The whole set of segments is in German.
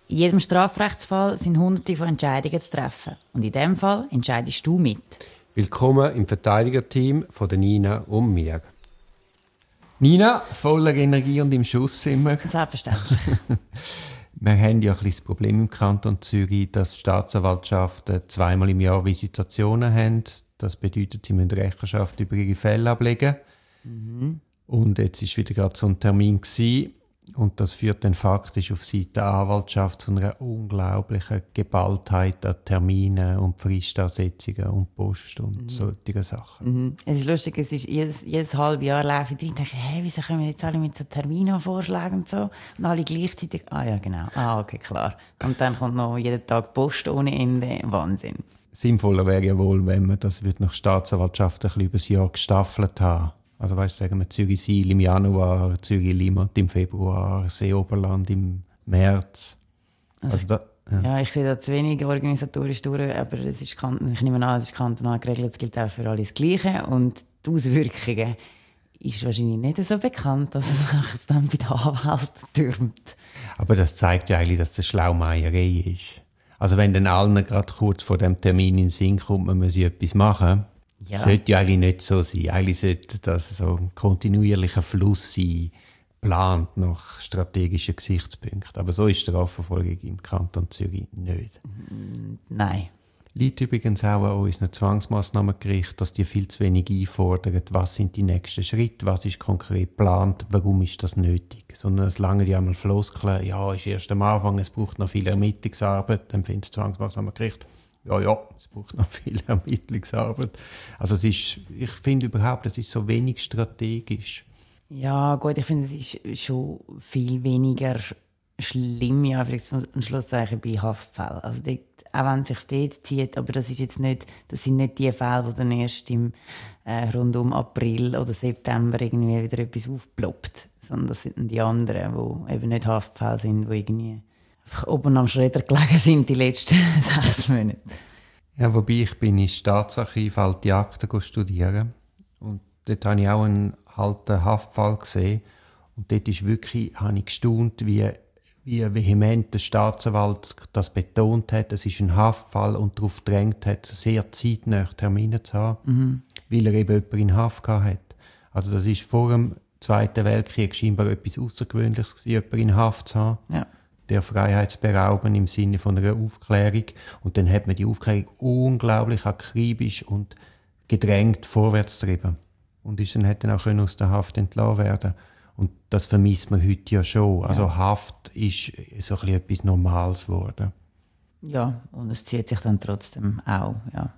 In jedem Strafrechtsfall sind Hunderte von Entscheidungen zu treffen. Und in diesem Fall entscheidest du mit. Willkommen im Verteidigerteam von der Nina und mir. Nina, voller Energie und im Schuss sind wir. Selbstverständlich. Wir haben ja ein bisschen das Problem im Kanton Zürich, dass Staatsanwaltschaften zweimal im Jahr Visitationen haben. Das bedeutet, sie müssen Rechenschaft über ihre Fälle ablegen. Mhm. Und jetzt war wieder gerade so ein Termin gewesen. Und das führt dann faktisch auf Seite der Anwaltschaft zu einer unglaublichen Geballtheit an Terminen und Fristansetzungen und Post und solche Sachen. Mhm. Es ist lustig, es ist jedes halbe Jahr laufe ich rein und denke, hey, wieso kommen jetzt alle mit so Terminen vorschlagen und so? Und alle gleichzeitig, ja genau, okay, klar. Und dann kommt noch jeden Tag Post ohne Ende, Wahnsinn. Sinnvoller wäre ja wohl, wenn man das nach Staatsanwaltschaft ein bisschen über das Jahr gestaffelt haben. Also weißt, sagen wir Zürich-Siel im Januar, Zürich-Limmat im Februar, Seeoberland im März. Ja, ich sehe da zu wenig organisatorisch durch, aber ich nehme an, es ist kantonal geregelt, es gilt auch für alles das Gleiche. Und die Auswirkungen ist wahrscheinlich nicht so bekannt, dass es sich dann bei den Anwälten türmt. Aber das zeigt ja eigentlich, dass das Schlaumeierei ist. Also wenn dann allen gerade kurz vor dem Termin in den Sinn kommt, man muss etwas machen, sollte ja eigentlich nicht so sein. Eigentlich sollte das so ein kontinuierlicher Fluss sein, geplant nach strategischen Gesichtspunkten. Aber so ist die Strafverfolgung im Kanton Zürich nicht. Nein. Liegt übrigens auch an unseren Zwangsmassnahmengericht, dass die viel zu wenig einfordern, was sind die nächsten Schritte, was ist konkret geplant, warum ist das nötig. Sondern es lange ja einmal Floskeln, ja, ist erst am Anfang, es braucht noch viel Ermittlungsarbeit, dann findet das Zwangsmassnahmengericht, ja, es braucht noch viel Ermittlungsarbeit. Also ich finde überhaupt, es ist so wenig strategisch. Ja, gut, ich finde, es ist schon viel weniger schlimm, ja, ein Schlusszeichen bei Haftfällen. Also dort, auch wenn es sich dort zieht, aber das sind nicht die Fälle, die dann erst rund um April oder September irgendwie wieder etwas aufploppt, sondern das sind die anderen, die eben nicht Haftfälle sind, die irgendwie oben am Schredder gelegen sind die letzten 6 Monate. Ja, wobei ich bin ins Staatsarchiv alte Akten studieren und dort habe ich auch einen alten Haftfall gesehen und dort ist wirklich, habe ich gestaunt, wie vehement der Staatsanwalt das betont hat. Es ist ein Haftfall und darauf gedrängt hat, sehr zeitnah Termine zu haben, weil er eben jemanden in Haft hatte. Also das ist vor dem Zweiten Weltkrieg scheinbar etwas Außergewöhnliches gewesen, jemanden in Haft zu haben. Ja. Der Freiheitsberauben im Sinne von einer Aufklärung. Und dann hat man die Aufklärung unglaublich akribisch und gedrängt vorwärts getrieben. Und hat dann auch aus der Haft entlassen werden. Und das vermisst man heute ja schon. Also Haft ist so ein bisschen etwas Normales geworden. Ja, und es zieht sich dann trotzdem auch, ja.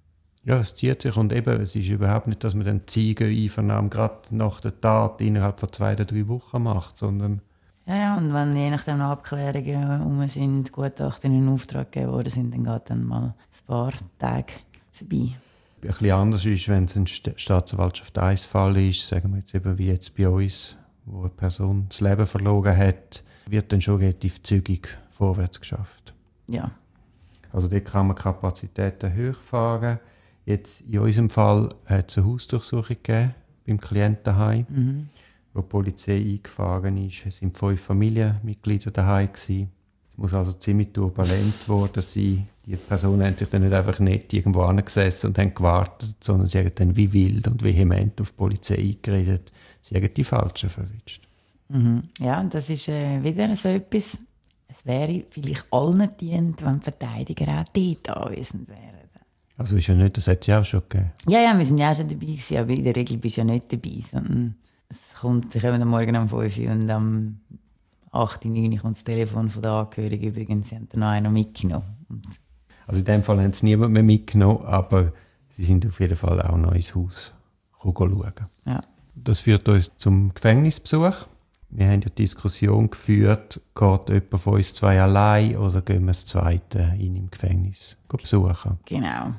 Ja, es zieht sich und eben, es ist überhaupt nicht, dass man den Zeugeneinvernahmen gerade nach der Tat innerhalb von 2 oder 3 Wochen macht, sondern... Ja, und wenn je nachdem noch Abklärungen sind, Gutachten in Auftrag gegeben worden sind, dann geht dann mal ein paar Tage vorbei. Ein bisschen anders ist, wenn es ein Staatsanwaltschaft 1 Fall ist, sagen wir jetzt eben wie jetzt bei uns, wo eine Person das Leben verloren hat, wird dann schon relativ zügig vorwärts geschafft. Ja. Also dort kann man Kapazitäten hochfahren. Jetzt in unserem Fall hat es eine Hausdurchsuchung gegeben beim Klientenheim, wo die Polizei eingefahren ist. Es waren 5 Familienmitglieder daheim gewesen. Es muss also ziemlich turbulent geworden sein. Die Personen haben sich dann nicht einfach nicht irgendwo angesessen und haben gewartet, sondern sie haben dann wie wild und vehement auf die Polizei eingeredet. Sie haben die Falschen verwünscht. Ja, und das ist wieder so etwas. Es wäre vielleicht allen dient, wenn die Verteidiger auch dort anwesend wären. Also ist ja nicht, das hat es ja auch schon gegeben. Ja, wir sind ja auch schon dabei gewesen, aber in der Regel bist du ja nicht dabei, sondern sie kommen am Morgen um 5 Uhr und am 8, 9 kommt das Telefon von der Angehörigen. Übrigens, sie haben dann noch einen mitgenommen. Also in dem Fall haben sie niemand mehr mitgenommen, aber sie sind auf jeden Fall auch noch ins Haus schauen. Ja. Das führt uns zum Gefängnisbesuch. Wir haben ja die Diskussion geführt, geht jemand von uns 2 allein oder gehen wir das Zweite im Gefängnis besuchen? Genau.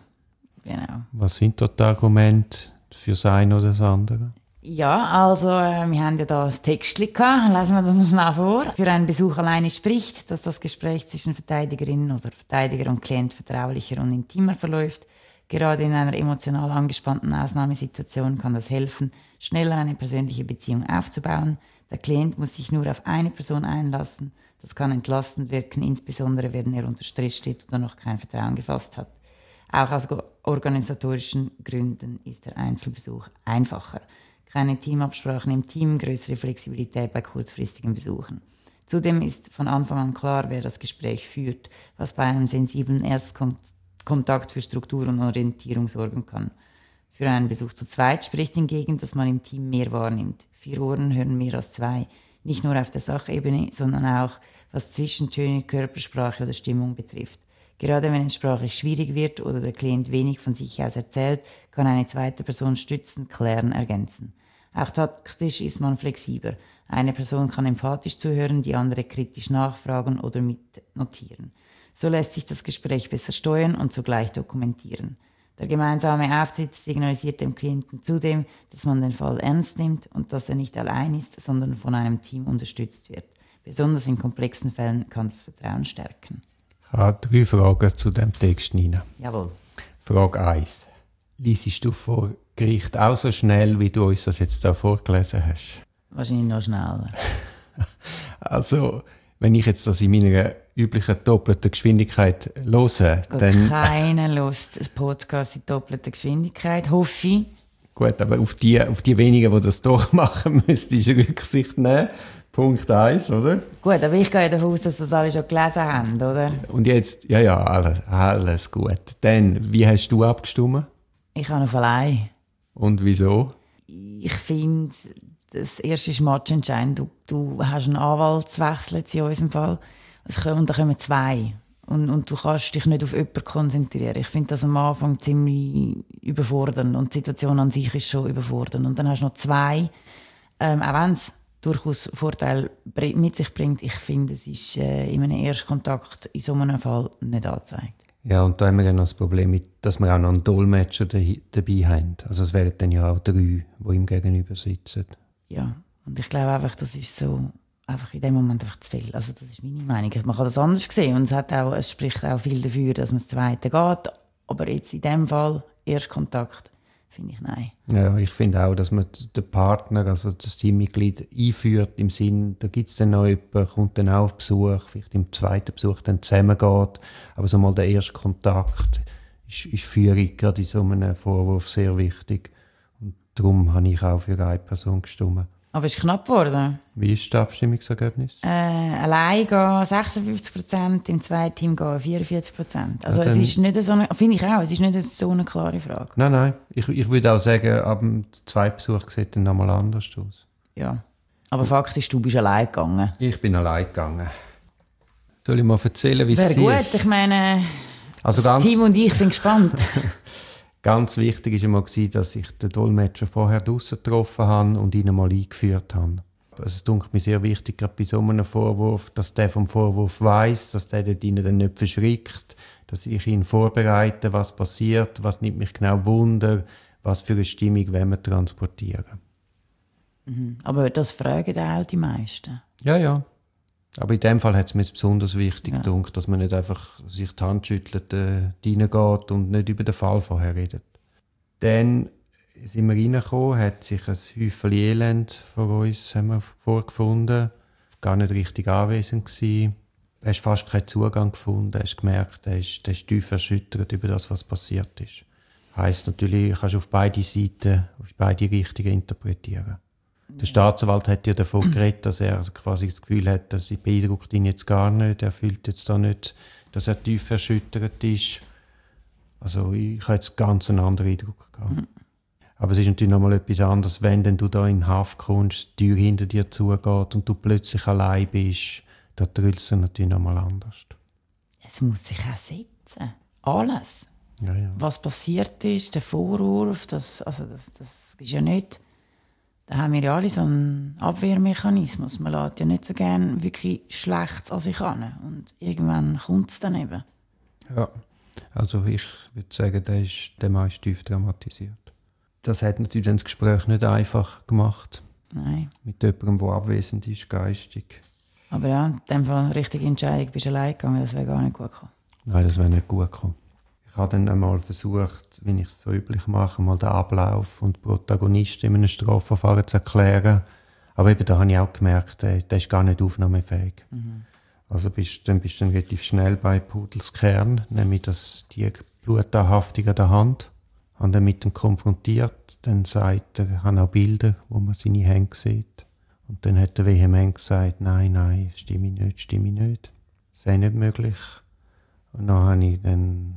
Was sind dort die Argumente für das eine oder das andere? Ja, also wir haben ja da ein Textchen gehabt. Lesen wir das noch schnell vor. Für einen Besuch alleine spricht, dass das Gespräch zwischen Verteidigerin oder Verteidiger und Klient vertraulicher und intimer verläuft. Gerade in einer emotional angespannten Ausnahmesituation kann das helfen, schneller eine persönliche Beziehung aufzubauen. Der Klient muss sich nur auf eine Person einlassen. Das kann entlastend wirken, insbesondere wenn er unter Stress steht oder noch kein Vertrauen gefasst hat. Auch aus organisatorischen Gründen ist der Einzelbesuch einfacher. Keine Teamabsprachen im Team, größere Flexibilität bei kurzfristigen Besuchen. Zudem ist von Anfang an klar, wer das Gespräch führt, was bei einem sensiblen Erstkontakt für Struktur und Orientierung sorgen kann. Für einen Besuch zu zweit spricht hingegen, dass man im Team mehr wahrnimmt. 4 Ohren hören mehr als 2. Nicht nur auf der Sachebene, sondern auch, was Zwischentöne, Körpersprache oder Stimmung betrifft. Gerade wenn es sprachlich schwierig wird oder der Klient wenig von sich aus erzählt, kann eine zweite Person stützen, klären, ergänzen. Auch taktisch ist man flexibler. Eine Person kann empathisch zuhören, die andere kritisch nachfragen oder mitnotieren. So lässt sich das Gespräch besser steuern und zugleich dokumentieren. Der gemeinsame Auftritt signalisiert dem Klienten zudem, dass man den Fall ernst nimmt und dass er nicht allein ist, sondern von einem Team unterstützt wird. Besonders in komplexen Fällen kann das Vertrauen stärken. Ich habe 3 Fragen zu diesem Text, Nina. Jawohl. Frage 1. Liesest du vor Gericht auch so schnell, wie du uns das jetzt da vorgelesen hast? Wahrscheinlich noch schneller. Also, wenn ich jetzt das in meiner üblichen doppelten Geschwindigkeit höre, dann... Keiner hört einen Podcast in doppelter Geschwindigkeit, hoffe ich. Gut, aber auf die wenigen, die das doch machen, müsstest du Rücksicht nehmen. Punkt 1, oder? Gut, aber ich gehe ja davon aus, dass das alle schon gelesen haben, oder? Und jetzt, ja, alles gut. Dann, wie hast du abgestimmt? Ich habe auf allein. Und wieso? Ich finde, das erste ist matchentscheidend. Du hast einen Anwaltswechsel in unserem Fall. Und da kommen 2. Und du kannst dich nicht auf jemanden konzentrieren. Ich finde das am Anfang ziemlich überfordernd. Und die Situation an sich ist schon überfordernd. Und dann hast du noch 2, auch wenn es durchaus Vorteile mit sich bringt. Ich finde, es ist in einem Erstkontakt in so einem Fall nicht angezeigt. Ja, und da haben wir ja noch das Problem, dass wir auch noch einen Dolmetscher dabei haben. Also es wären dann ja auch 3, die ihm gegenüber sitzen. Ja, und ich glaube einfach, das ist so einfach in dem Moment einfach zu viel. Also das ist meine Meinung. Man kann das anders sehen und es spricht auch viel dafür, dass man das Zweite geht. Aber jetzt in dem Fall, Erstkontakt, finde ich nein. Ja, ich finde auch, dass man den Partner, also das Teammitglied einführt, im Sinn, da gibt es dann noch jemanden, kommt dann auch auf Besuch, vielleicht im zweiten Besuch dann zusammengeht. Aber so mal der erste Kontakt ist Führung gerade in so einem Vorwurf sehr wichtig. Und darum habe ich auch für eine Person gestimmt. Aber es ist knapp geworden. Wie ist das Abstimmungsergebnis? Allein gehen 56%, im zweiten Team gehen 44%. Also Ja, es ist nicht so eine, finde ich auch, es ist nicht so eine klare Frage. Nein. Ich würde auch sagen, ab dem zweiten Besuch sieht dann nochmal anders aus. Ja. Aber faktisch, du bist allein gegangen. Ich bin allein gegangen. Soll ich mal erzählen, wie es Wäre war? gut, ich meine, Also das Team und ich sind gespannt. Ganz wichtig war immer, dass ich den Dolmetscher vorher draussen getroffen habe und ihn mal eingeführt habe. Also es dunkelt mir sehr wichtig, gerade bei so einem Vorwurf, dass der vom Vorwurf weiss, dass der dort dann nicht verschrickt, dass ich ihn vorbereite, was passiert, was nimmt mich genau Wunder, was für eine Stimmung wollen wir transportieren. Aber das fragen auch die meisten. Ja. Aber in dem Fall hat es mir besonders wichtig gedacht, dass man nicht einfach sich die Hand schüttelt, reingeht und nicht über den Fall vorher redet. Dann sind wir reingekommen, hat sich ein Häufchen Elend von uns haben wir vorgefunden, gar nicht richtig anwesend gewesen. Du hast fast keinen Zugang gefunden, hast gemerkt, er ist tief erschüttert über das, was passiert ist. Heisst natürlich, du kannst auf beide Seiten, auf beide Richtungen interpretieren. Der Staatsanwalt hat ja davon geredet, dass er quasi das Gefühl hat, dass sie beeindruckt ihn jetzt gar nicht. Er fühlt jetzt da nicht, dass er tief erschüttert ist. Also ich habe jetzt ganz einen anderen Eindruck gehabt. Aber es ist natürlich noch mal etwas anderes, wenn denn du da in Haft kommst, die Tür hinter dir zugeht und du plötzlich allein bist. Da trüllt es natürlich noch mal anders. Es muss sich auch setzen. Alles. Ja. Was passiert ist, der Vorwurf, das ist ja nicht... Da haben wir ja alle so einen Abwehrmechanismus. Man lässt ja nicht so gerne wirklich Schlechtes an sich ran. Und irgendwann kommt es dann eben. Ja, also ich würde sagen, der Mann ist tief dramatisiert. Das hat natürlich das Gespräch nicht einfach gemacht. Nein. Mit jemandem, der abwesend ist, geistig. Aber ja, in dem Fall richtige Entscheidung, bist du allein gegangen, das wäre gar nicht gut gekommen. Nein, das wäre nicht gut gekommen. Ich habe dann einmal versucht, wie ich es so üblich mache, mal den Ablauf und die Protagonisten in einem Strafverfahren zu erklären. Aber eben, da habe ich auch gemerkt, der ist gar nicht aufnahmefähig. Also dann bist du relativ schnell bei Pudels Kern, nämlich die Blutanhaftung an der Hand. Habe dann mit ihm konfrontiert, dann sagt er, ich habe auch Bilder, wo man seine Hände sieht. Und dann hat er vehement gesagt, nein, stimme nicht. Das sei nicht möglich. Und dann habe ich dann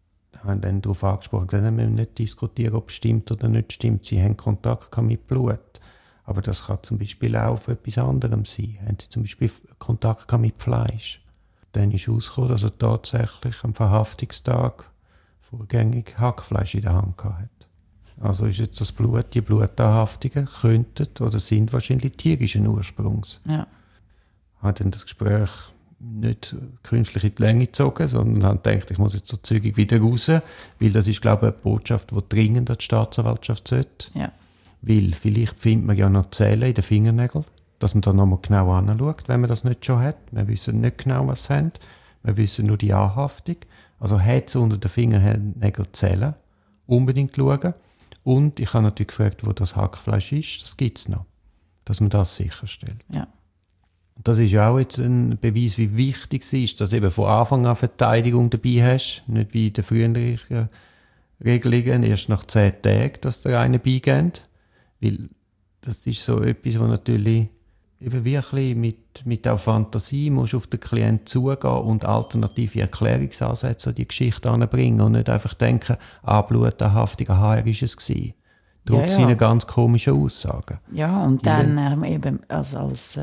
darauf angesprochen, dann müssen wir nicht diskutieren, ob es stimmt oder nicht stimmt. Sie haben Kontakt mit Blut. Aber das kann zum Beispiel auch auf etwas anderem sein. Haben sie zum Beispiel Kontakt mit Fleisch. Dann ist herausgekommen, dass er tatsächlich am Verhaftungstag vorgängig Hackfleisch in der Hand hatte. Also ist jetzt das Blut, die Blutanhaftungen könnten oder sind wahrscheinlich tierischen Ursprungs. Ja. Habe dann das Gespräch nicht künstlich in die Länge gezogen, sondern habe gedacht, ich muss jetzt so zügig wieder raus, weil das ist, glaube ich, eine Botschaft, die dringend an die Staatsanwaltschaft sollte. Ja. Weil vielleicht findet man ja noch Zellen in den Fingernägeln, dass man da nochmal genau anschaut, wenn man das nicht schon hat. Wir wissen nicht genau, was sie haben. Wir wissen nur die Anhaftung. Also hat es unter den Fingernägeln Zellen. Unbedingt schauen. Und ich habe natürlich gefragt, wo das Hackfleisch ist. Das gibt es noch. Dass man das sicherstellt. Ja. Und das ist ja auch jetzt ein Beweis, wie wichtig es ist, dass eben von Anfang an Verteidigung dabei hast. Nicht wie in den früheren Regelungen, erst nach 10 Tagen, dass der eine beigeht. Weil das ist so etwas, wo natürlich eben wirklich mit auch Fantasie musst auf den Klienten zugehen und alternative Erklärungsansätze an die Geschichte anbringen und nicht einfach denken, Blutanhaftung, er ist es gewesen. Trotz seiner ganz komischen Aussagen. Ja, und dann eben als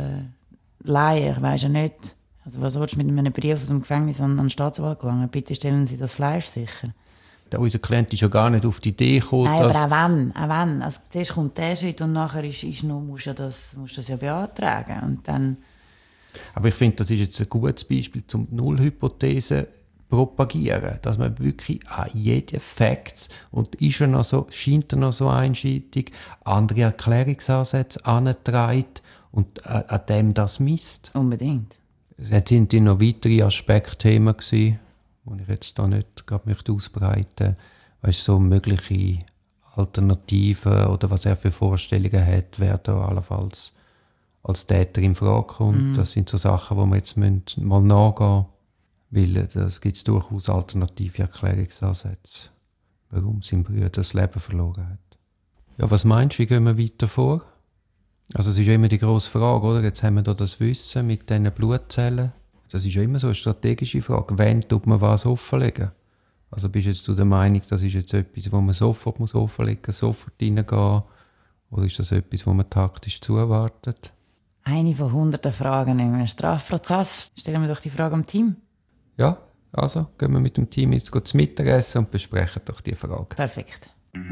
Laie, weisst ja nicht, also was willst du mit einem Brief aus dem Gefängnis an den Staatsanwalt gelangen? Bitte stellen Sie das Fleisch sicher. Unser Klient ist ja gar nicht auf die Idee gekommen, nein, aber auch wenn. Also zuerst kommt der Schritt und nachher musst du das ja beantragen. Und dann aber ich finde, das ist jetzt ein gutes Beispiel, zum Nullhypothese propagieren, dass man wirklich an jeden Fakt und scheint er noch so einseitig, andere Erklärungsansätze antreibt und an dem das misst. Unbedingt. Es sind noch weitere Aspektthemen gewesen, die ich jetzt da nicht gerade ausbreiten möchte. So mögliche Alternativen oder was er für Vorstellungen hat, wer da allenfalls als Täter in Frage kommt. Das sind so Sachen, die wir jetzt mal nachgehen müssen, weil das gibt es durchaus alternative Erklärungsansätze, warum sein Bruder das Leben verloren hat. Ja, was meinst du, wie gehen wir weiter vor? Also es ist ja immer die grosse Frage, oder? Jetzt haben wir da das Wissen mit diesen Blutzellen. Das ist ja immer so eine strategische Frage. Wann tut man was offenlegen? Also bist jetzt du der Meinung, das ist jetzt etwas, wo man sofort offenlegen muss, sofort reingehen? Oder ist das etwas, wo man taktisch zuwartet? Eine von 100 Fragen im Strafprozess. Stellen wir doch die Frage am Team. Ja, also gehen wir mit dem Team jetzt zum Mittagessen und besprechen doch die Frage. Perfekt.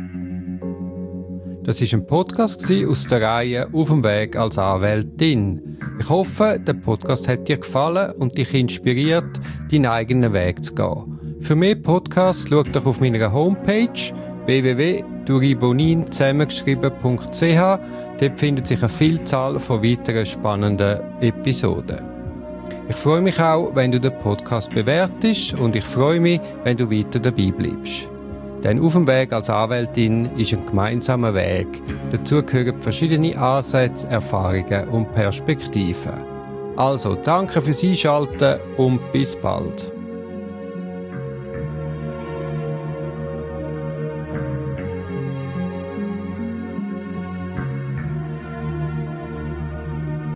Das war ein Podcast aus der Reihe «Auf dem Weg als Anwältin». Ich hoffe, der Podcast hat dir gefallen und dich inspiriert, deinen eigenen Weg zu gehen. Für mehr Podcasts schau doch auf meiner Homepage www.duribonin zusammengeschrieben.ch. Dort findet sich eine Vielzahl von weiteren spannenden Episoden. Ich freue mich auch, wenn du den Podcast bewertest und ich freue mich, wenn du weiter dabei bleibst. Denn «Auf dem Weg als Anwältin» ist ein gemeinsamer Weg. Dazu gehören verschiedene Ansätze, Erfahrungen und Perspektiven. Also, danke fürs Einschalten und bis bald.